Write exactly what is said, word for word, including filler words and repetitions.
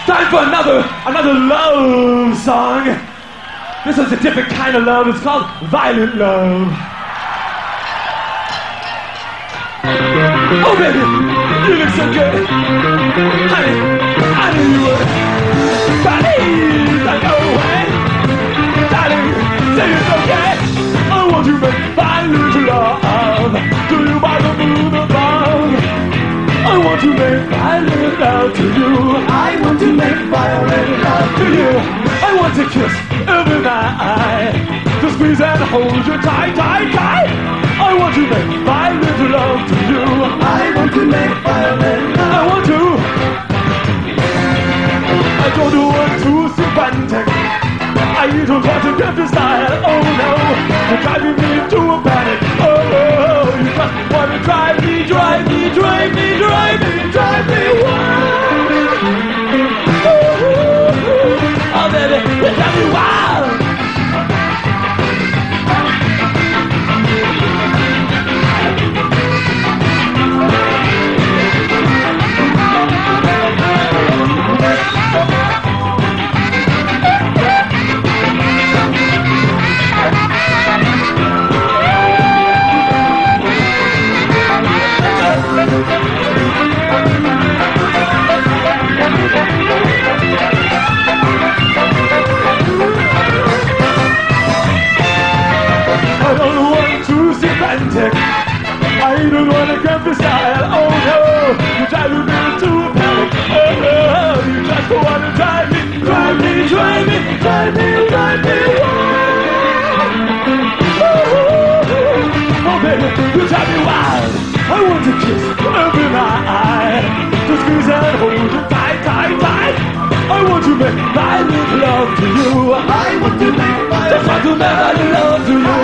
Time for another, another love song. This is a different kind of love. It's called violent love. Oh baby, you look so good. Honey, I knew you would. Bodies, I know when. Darling, say it's okay. I want to make violent love to you by the moon above. I want to make violent love to you. I want to make violent love To you, I want to kiss every night, to squeeze and hold you tight, tight, tight. I want to make violent love to you. I want to make violent love. I want to. I don't want to see romantic. I don't want to get this style. Oh no, you're driving me into a panic. Oh, oh, you just want to drive me, drive me, drive me, drive me, drive me wild. Oh baby, you drive me wild. I don't want to get the style. Oh no, you drive me into a panic. Oh no, you just want to drive me, drive me, drive me, drive me, drive me wild. Oh, oh baby, you drive me wild. I want to kiss every night, to squeeze and hold you tight, tight, tight. I want to make violent love to you. I want to make Just want to make violent love to you.